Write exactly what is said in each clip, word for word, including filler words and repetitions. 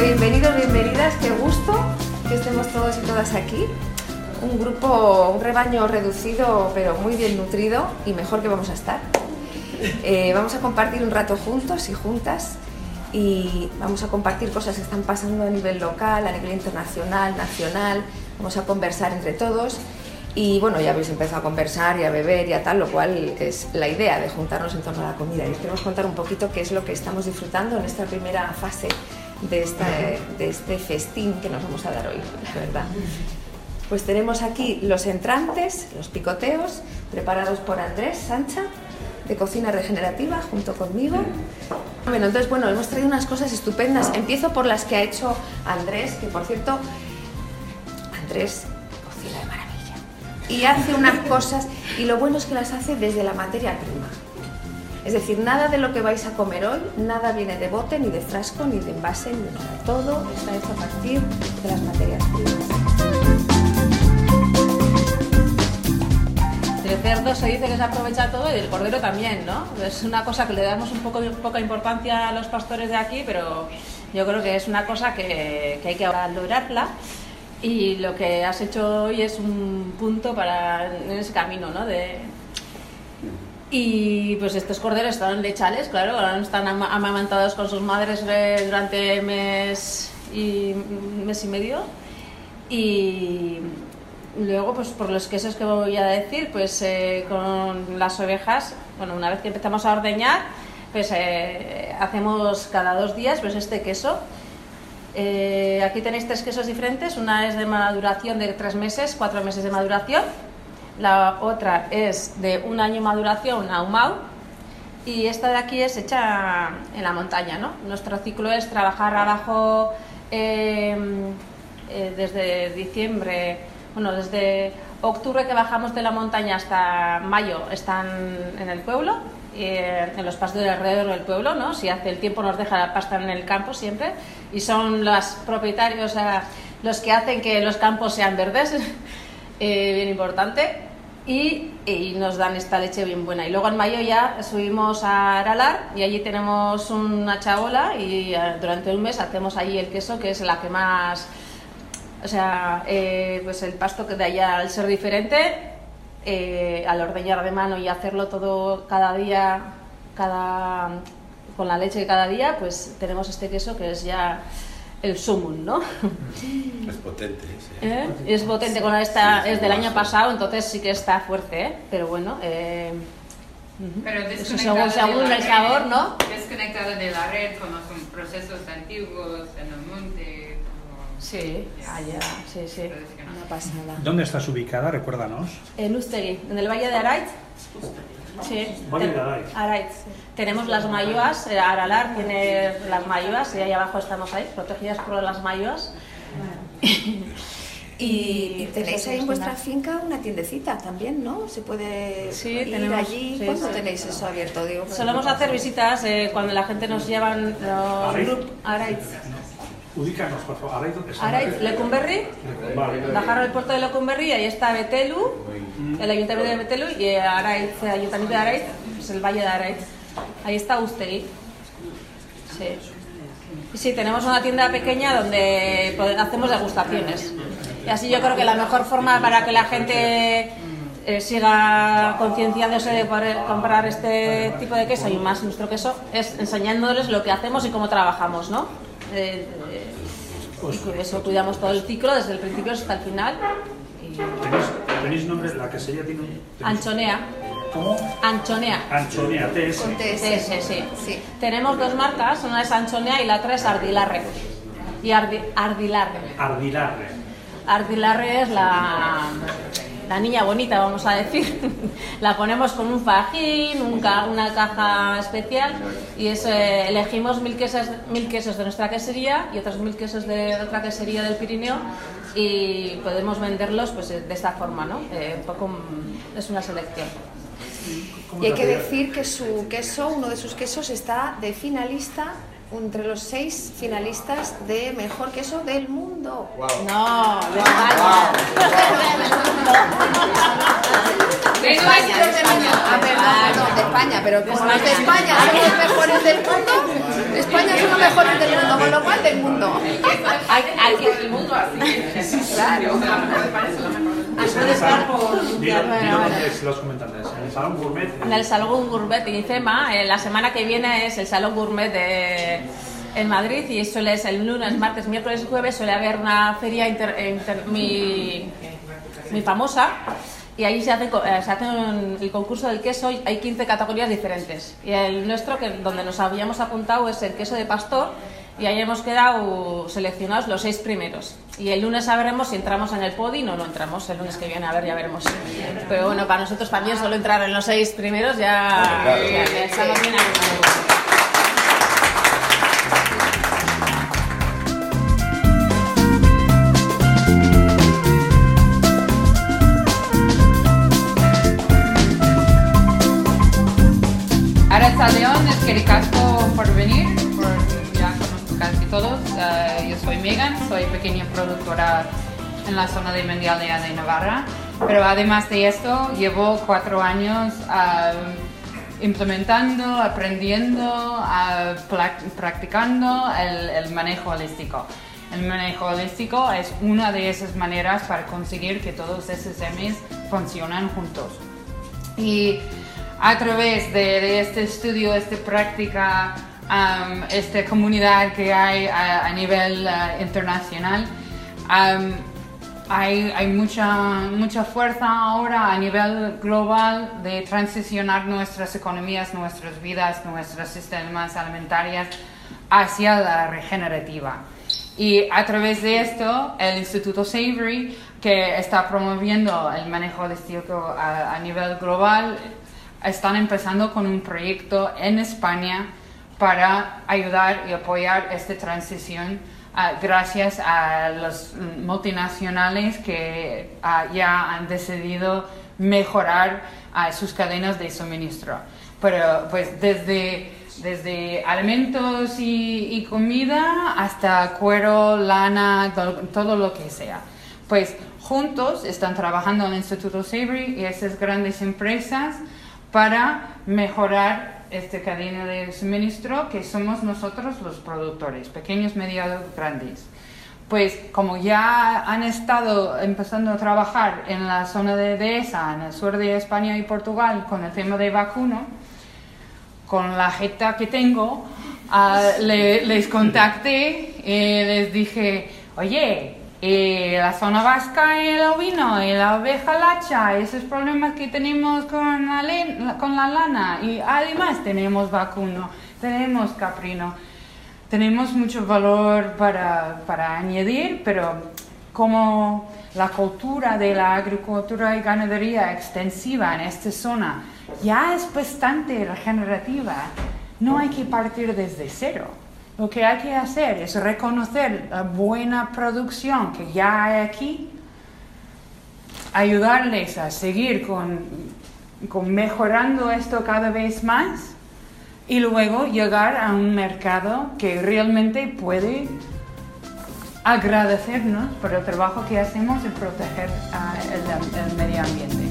Bienvenidos, bienvenidas, qué gusto que estemos todos y todas aquí. Un grupo, un rebaño reducido, pero muy bien nutrido y mejor que vamos a estar. Eh, vamos a compartir un rato juntos y juntas y vamos a compartir cosas que están pasando a nivel local, a nivel internacional, nacional. Vamos a conversar entre todos y bueno, ya habéis empezado a conversar y a beber y a tal, lo cual es la idea de juntarnos en torno a la comida. Y os queremos contar un poquito qué es lo que estamos disfrutando en esta primera fase de, esta, de este festín que nos vamos a dar hoy, la verdad. Pues tenemos aquí los entrantes, los picoteos, preparados por Andrés Sancha, de Cocina Regenerativa, junto conmigo. Bueno, entonces, bueno, hemos traído unas cosas estupendas. Empiezo por las que ha hecho Andrés, que por cierto, Andrés cocina de maravilla. Y hace unas cosas, y lo bueno es que las hace desde la materia prima. Es decir, nada de lo que vais a comer hoy, nada viene de bote, ni de frasco, ni de envase, ni de nada. Todo está hecho a partir de las materias primas. El cerdo se dice que se aprovecha todo y el cordero también, ¿no? Es una cosa que le damos un poco poca importancia a los pastores de aquí, pero yo creo que es una cosa que, que hay que valorarla. Y lo que has hecho hoy es un punto para en ese camino, ¿no? De... Y pues estos corderos están lechales, claro, están am amamantados con sus madres durante mes y mes y medio. Y luego, pues por los quesos que voy a decir, pues eh, con las ovejas, bueno, una vez que empezamos a ordeñar, pues eh, hacemos cada dos días pues este queso. Eh, aquí tenéis tres quesos diferentes, una es de maduración de tres meses, cuatro meses de maduración, la otra es de un año de maduración, una ahumado, y esta de aquí es hecha en la montaña, ¿no? Nuestro ciclo es trabajar abajo eh, eh, desde diciembre, bueno, desde octubre que bajamos de la montaña hasta mayo están en el pueblo, eh, en los pastos alrededor del pueblo, ¿no? Si hace el tiempo nos deja la pasta en el campo siempre, y son los propietarios, o sea, los que hacen que los campos sean verdes, eh, bien importante, y, y nos dan esta leche bien buena. Y luego en mayo ya subimos a Aralar y allí tenemos una chabola y uh, durante un mes hacemos allí el queso, que es la que más... O sea, eh, pues el pasto que de allá, al ser diferente, eh, al ordeñar de mano y hacerlo todo cada día, cada, con la leche de cada día, pues tenemos este queso que es ya el sumum, ¿no? Es potente, sí. ¿Eh? Es potente, con esta, es del año pasado, entonces sí que está fuerte, ¿eh? Pero bueno, eh, Pero eso según, según el sabor, ¿no? Desconectado de la red, con los procesos antiguos en el monte. Sí, allá, sí, sí, no pasa nada. ¿Dónde estás ubicada? Recuérdanos. En Ústegui, en el Valle de Araiz. Sí, Valle de Araiz. Araiz. Tenemos las mayúas, Aralar tiene las mayúas y ahí abajo estamos ahí, protegidas por las mayúas. Y tenéis ahí en vuestra finca una tiendecita también, ¿no? Se puede sí, ir tenemos, allí. Sí, ¿Cuándo sí. tenéis eso abierto? Digo, solemos hacer visitas eh, cuando la gente nos llevan los grupos. Araiz. Ubícanos, por favor. Araiz, ¿dónde está? Araiz, Lecumberri, Vale. bajar el puerto de Lecumberri, ahí está Betelu, el ayuntamiento de Betelu, y Araiz, el ayuntamiento de Araiz, es el Valle de Araiz. Ahí está Ústegui. Sí. Sí, tenemos una tienda pequeña donde hacemos degustaciones. Y así yo creo que la mejor forma para que la gente eh, siga concienciándose de poder comprar este tipo de queso y más nuestro queso es enseñándoles lo que hacemos y cómo trabajamos, ¿no? Eh, eh, y con eso cuidamos todo el ciclo desde el principio hasta el final. Y... ¿Tenéis, ¿Tenéis nombre? La quesería tiene un... Anchonea. ¿Cómo? Anchonea. Anchonea, T S. Con T S. T S, sí. Sí. Tenemos dos marcas, una es Anchonea y la otra es Ardilarre. Y Ardi, Ardilarre. Ardilarre. Ardilarre es la, la niña bonita, vamos a decir. La ponemos con un fajín, un ca, una caja especial y es, eh, elegimos mil quesos, mil quesos de nuestra quesería y otros mil quesos de otra quesería del Pirineo y podemos venderlos pues de esta forma, ¿no? Eh, un poco, es una selección. Y hay que decir que su queso, uno de sus quesos, está de finalista entre los seis finalistas de mejor queso del mundo. Wow. No, de España. De España, de España. Ah, perdón, perdón, de España, pero como los de España son los mejores del mundo, España son los mejores del mundo, con lo cual del mundo. Hay, hay que... El mundo así. Claro. Puede estar por... Dilo, dilo dónde es los comentarios. En el Salón Gourmet. En el Salón Gourmet de IFEMA, eh, la semana que viene es el Salón Gourmet de, en Madrid y suele ser el lunes, martes, miércoles y jueves suele haber una feria inter, inter, muy, muy famosa y ahí se hace, se hace un, el concurso del queso, hay quince categorías diferentes y el nuestro, que donde nos habíamos apuntado, es el queso de pastor y ahí hemos quedado seleccionados los seis primeros. Y el lunes sabremos si entramos en el podi o no entramos. El lunes que viene, a ver, ya veremos. Pero bueno, para nosotros también solo entrar en los seis primeros ya, claro. ya, ya estamos bien animados. Arantxa León, es que ricasco por venir, por, ya conozco casi todos. Uh, yo soy Megan, soy pequeña productora en la zona de Mendialdea de Navarra, pero además de esto llevo cuatro años uh, implementando, aprendiendo, uh, practicando el, el manejo holístico. El manejo holístico es una de esas maneras para conseguir que todos esos M s funcionan juntos. Y a través de, de este estudio, esta práctica, um, esta comunidad que hay a, a nivel uh, internacional, um, hay, hay mucha, mucha fuerza ahora a nivel global de transicionar nuestras economías, nuestras vidas, nuestros sistemas alimentarios hacia la regenerativa. Y a través de esto, el Instituto Savory, que está promoviendo el manejo holístico a, a nivel global, están empezando con un proyecto en España para ayudar y apoyar esta transición uh, gracias a los multinacionales que uh, ya han decidido mejorar uh, sus cadenas de suministro. Pero pues desde, desde alimentos y, y comida hasta cuero, lana, todo, todo lo que sea. Pues juntos están trabajando en el Instituto Savory y esas grandes empresas para mejorar esta cadena de suministro que somos nosotros los productores, pequeños, medianos, grandes. Pues como ya han estado empezando a trabajar en la zona de Dehesa, en el sur de España y Portugal, con el tema de vacuno, con la jeta que tengo, uh, le, les contacté y les dije, oye, y la zona vasca y el ovino y la oveja lacha, esos problemas que tenemos con la, len, con la lana, y además tenemos vacuno, tenemos caprino, tenemos mucho valor para, para añadir, pero como la cultura de la agricultura y ganadería extensiva en esta zona ya es bastante regenerativa, no hay que partir desde cero. Lo que hay que hacer es reconocer la buena producción que ya hay aquí, ayudarles a seguir con, con mejorando esto cada vez más y luego llegar a un mercado que realmente puede agradecernos por el trabajo que hacemos en proteger uh, el, el medio ambiente.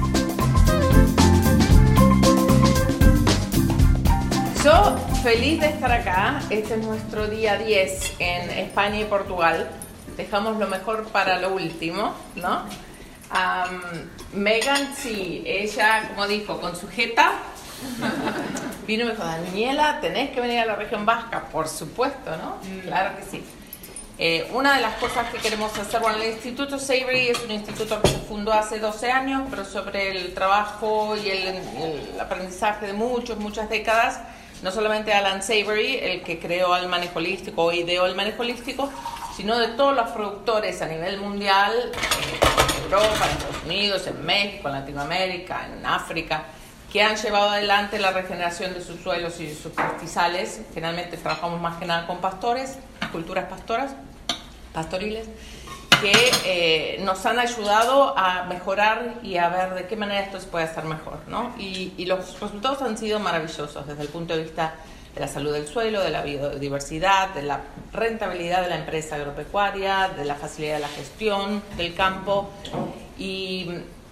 Yo feliz de estar acá. Este es nuestro día diez en España y Portugal. Dejamos lo mejor para lo último, ¿no? Um, Megan, sí, ella, como dijo, con su jeta, vino y me dijo, Daniela, tenés que venir a la región vasca, por supuesto, ¿no? Claro que sí. Eh, una de las cosas que queremos hacer, bueno, el Instituto Savory es un instituto que se fundó hace doce años, pero sobre el trabajo y el, el aprendizaje de muchos, muchas décadas, no solamente Alan Savory, el que creó el manejo holístico o ideó el manejo holístico, sino de todos los productores a nivel mundial, en Europa, en Estados Unidos, en México, en Latinoamérica, en África, que han llevado adelante la regeneración de sus suelos y sus pastizales. Generalmente trabajamos más que nada con pastores, culturas pastoras, pastoriles, que eh, nos han ayudado a mejorar y a ver de qué manera esto se puede hacer mejor, ¿no? Y, y los resultados han sido maravillosos desde el punto de vista de la salud del suelo, de la biodiversidad, de la rentabilidad de la empresa agropecuaria, de la facilidad de la gestión del campo y,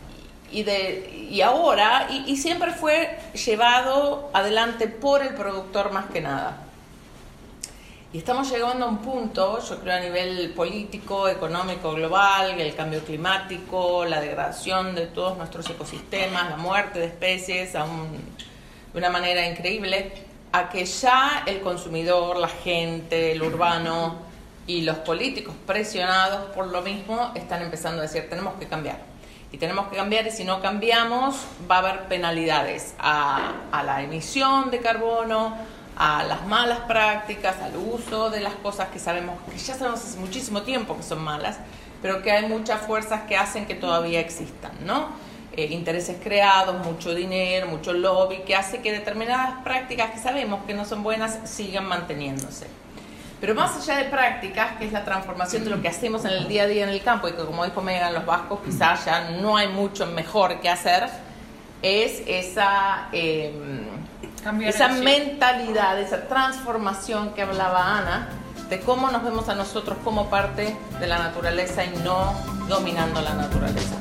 y, de, y ahora, y, y siempre fue llevado adelante por el productor más que nada. Y estamos llegando a un punto, yo creo a nivel político, económico, global, el cambio climático, la degradación de todos nuestros ecosistemas, la muerte de especies a un, de una manera increíble, a que ya el consumidor, la gente, el urbano y los políticos presionados por lo mismo están empezando a decir tenemos que cambiar. Y tenemos que cambiar y si no cambiamos va a haber penalidades a, a la emisión de carbono, a las malas prácticas, al uso de las cosas que sabemos, que ya sabemos hace muchísimo tiempo que son malas, pero que hay muchas fuerzas que hacen que todavía existan, ¿no? Eh, intereses creados, mucho dinero, mucho lobby, que hace que determinadas prácticas que sabemos que no son buenas sigan manteniéndose. Pero más allá de prácticas, que es la transformación de lo que hacemos en el día a día en el campo, y que como dijo Megan, los vascos quizás ya no hay mucho mejor que hacer, es esa... Eh, esa mentalidad, esa transformación que hablaba Ana, de cómo nos vemos a nosotros como parte de la naturaleza y no dominando la naturaleza.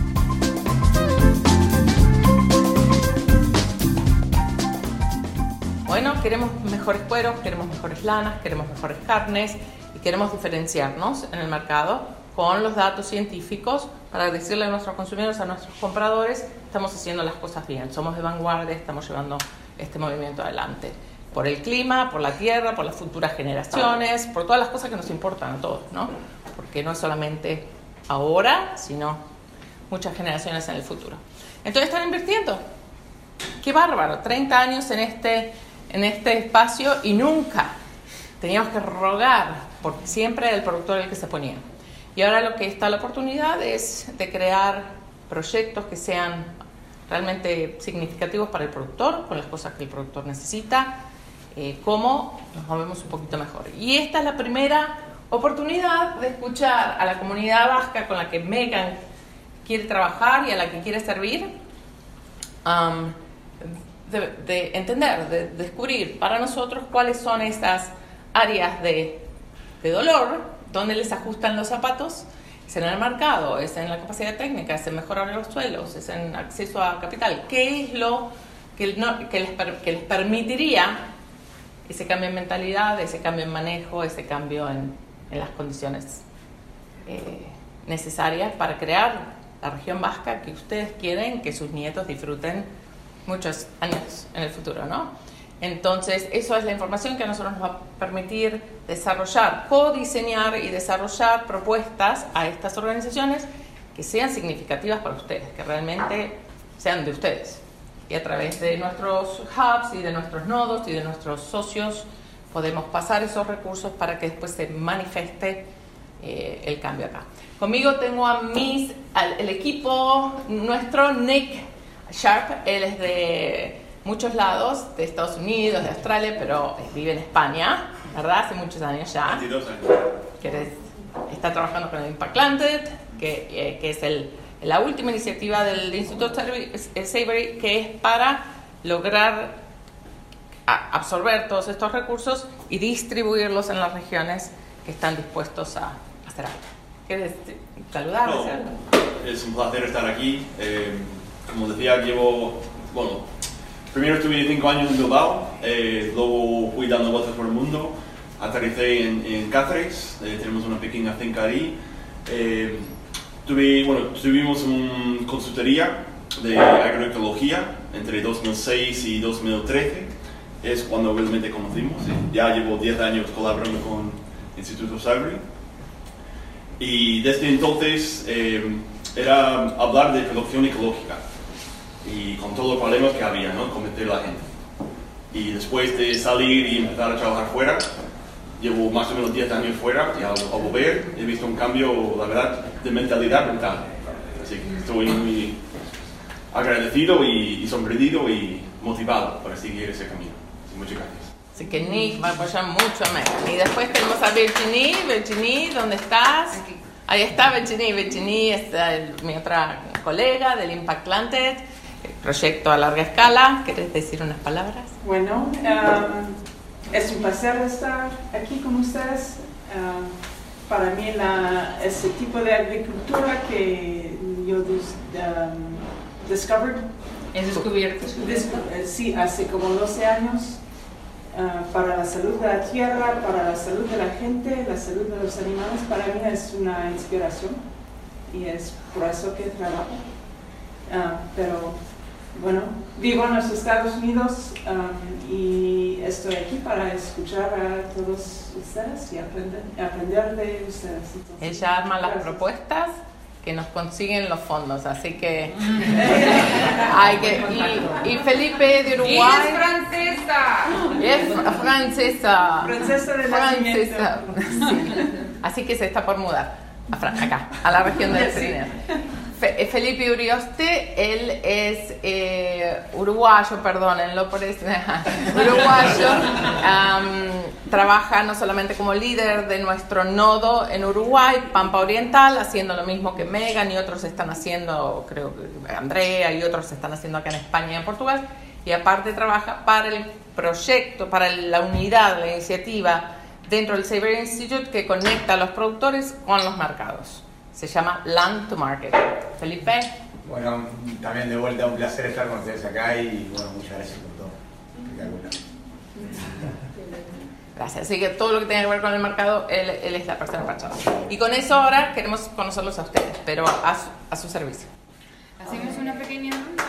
Bueno, queremos mejores cueros, queremos mejores lanas, queremos mejores carnes y queremos diferenciarnos en el mercado con los datos científicos para decirle a nuestros consumidores, a nuestros compradores, estamos haciendo las cosas bien, somos de vanguardia, estamos llevando este movimiento adelante, por el clima, por la tierra, por las futuras generaciones, por todas las cosas que nos importan a todos, ¿no? Porque no es solamente ahora, sino muchas generaciones en el futuro. Entonces están invirtiendo. ¡Qué bárbaro! treinta años en este, en este espacio y nunca teníamos que rogar, porque siempre era el productor el que se ponía. Y ahora lo que está la oportunidad es de crear proyectos que sean realmente significativos para el productor, con las cosas que el productor necesita, eh, cómo nos movemos un poquito mejor. Y esta es la primera oportunidad de escuchar a la comunidad vasca con la que Megan quiere trabajar y a la que quiere servir, um, de, de entender, de descubrir para nosotros cuáles son estas áreas de, de dolor, dónde les ajustan los zapatos. Es en el mercado, es en la capacidad técnica, es en mejorar los suelos, es en acceso a capital. ¿Qué es lo que, no, que, les, que les permitiría ese cambio en mentalidad, ese cambio en manejo, ese cambio en, en las condiciones eh, necesarias para crear la región vasca que ustedes quieren que sus nietos disfruten muchos años en el futuro, ¿no? Entonces, eso es la información que a nosotros nos va a permitir desarrollar, codiseñar y desarrollar propuestas a estas organizaciones que sean significativas para ustedes, que realmente sean de ustedes. Y a través de nuestros hubs y de nuestros nodos y de nuestros socios podemos pasar esos recursos para que después se manifieste eh, el cambio acá. Conmigo tengo a mis, al, el equipo nuestro, Nick Sharp, él es de muchos lados, de Estados Unidos, de Australia, pero vive en España, ¿verdad? Hace muchos años ya. veintidós años. Que eres, está trabajando con el Impact Planted, que, eh, que es el, la última iniciativa del Instituto Savory, que es para lograr a, absorber todos estos recursos y distribuirlos en las regiones que están dispuestos a hacer algo. ¿Quieres saludar? No, es un placer estar aquí. Eh, como decía, llevo... bueno, primero estuve cinco años en Bilbao, eh, luego fui dando vueltas por el mundo, aterricé en, en Cáceres, eh, tenemos una pequeña finca ahí. Eh, tuve, bueno, tuvimos una consultoría de agroecología entre dos mil seis y dos mil trece, es cuando realmente conocimos. Ya llevo diez años colaborando con el Instituto Savory y desde entonces eh, era hablar de producción ecológica y con todos los problemas que había, ¿no? Convencer a la gente. Y después de salir y empezar a trabajar fuera, llevo más o menos diez años fuera y al, al volver he visto un cambio, la verdad, de mentalidad mental. Así que estoy muy agradecido y, y sorprendido y motivado para seguir ese camino. Así, muchas gracias. Así que Nick va a apoyar mucho a Megan. Y después tenemos a Virginie. Virginie, ¿dónde estás? Aquí. Ahí está Virginie. Virginie es el, mi otra colega del Impact Planted. Proyecto a larga escala. ¿Quieres decir unas palabras? Bueno, um, es un placer estar aquí con ustedes. Uh, para mí la, ese tipo de agricultura que yo um, discovered, He descubierto. dis- eh, sí, hace como doce años, ah, para la salud de la tierra, para la salud de la gente, la salud de los animales. Para mí es una inspiración y es por eso que trabajo. Ah, pero bueno, vivo en los Estados Unidos um, y estoy aquí para escuchar a todos ustedes y aprender, aprender de ustedes. Entonces, Ella arma las gracias. propuestas que nos consiguen los fondos, así que hay que y, y Felipe de Uruguay francesa! es francesa, Francesa de francesa, sí. Así que se está por mudar a Fran- acá, a la región del Sí. Pirineo. Fe- Felipe Urioste, él es eh, uruguayo, perdónenlo por eso, uruguayo, um, trabaja no solamente como líder de nuestro nodo en Uruguay, Pampa Oriental, haciendo lo mismo que Megan y otros están haciendo, creo que Andrea y otros están haciendo acá en España y en Portugal, y aparte trabaja para el proyecto, para la unidad, la iniciativa dentro del Saber Institute que conecta a los productores con los mercados. Se llama Land to Market. Felipe. Bueno, también de vuelta un placer estar con ustedes acá y bueno, muchas gracias por todo. Espectacular. Gracias. Así que todo lo que tenga que ver con el mercado, él, él es la persona para charlar. Y con eso ahora queremos conocerlos a ustedes, pero a su, a su servicio. Hacemos una pequeña ronda.